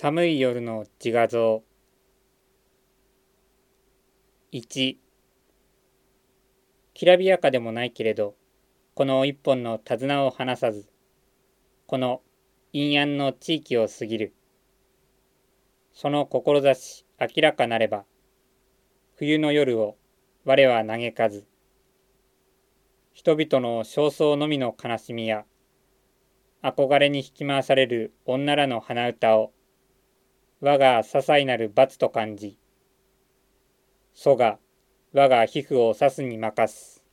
寒い夜の自画像。1、きらびやかでもないけれど、この一本の手綱を離さず、この陰陽の地域を過ぎる。その志明らかなれば、冬の夜を我は嘆かず、人々の焦燥のみの悲しみや、憧れに引き回される女らの鼻歌を、我が些細なる罰と感じ、祖が我が皮膚を刺すに任す。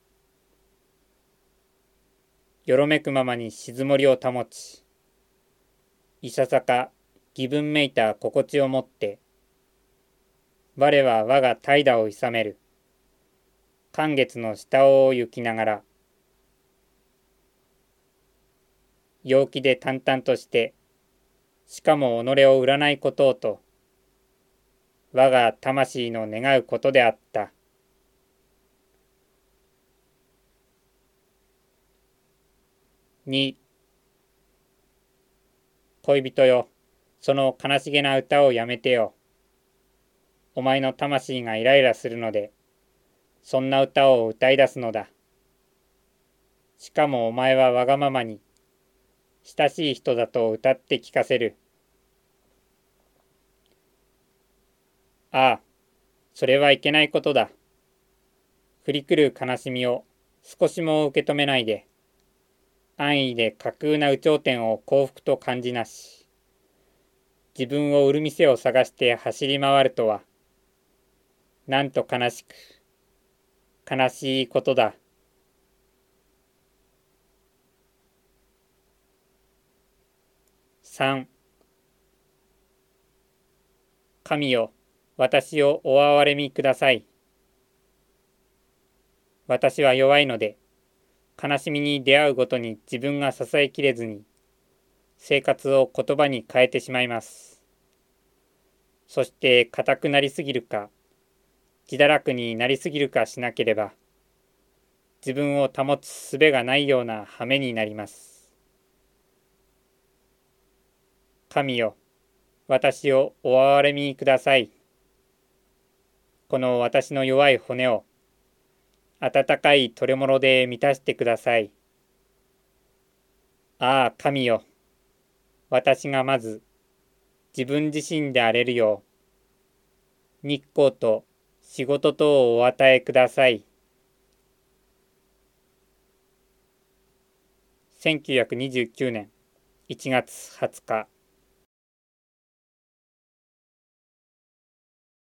よろめくままに静もりを保ち、いささか義分めいた心地をもって、我は我が怠惰をいさめる。寒月の下を行きながら、陽気で淡々として、しかも己を売らないことをと、我が魂の願うことであった。2、恋人よ、その悲しげな歌をやめてよ。お前の魂がイライラするので、そんな歌を歌い出すのだ。しかもお前はわがままに、親しい人だと歌って聞かせる。ああ、それはいけないことだ。降り来る悲しみを少しも受け止めないで、安易で架空な有頂天を幸福と感じなし、自分を売る店を探して走り回るとは、なんと悲しく、悲しいことだ。3、神よ、私をお憐れみください。私は弱いので、悲しみに出会うごとに自分が支えきれずに、生活を言葉に変えてしまいます。そして固くなりすぎるか、自堕落になりすぎるかしなければ、自分を保つ術がないような羽目になります。神よ、私をお憐れみください。この私の弱い骨を、温かい取れ物で満たしてください。ああ、神よ、私がまず、自分自身で荒れるよう、日光と仕事とをお与えください。1929年1月20日。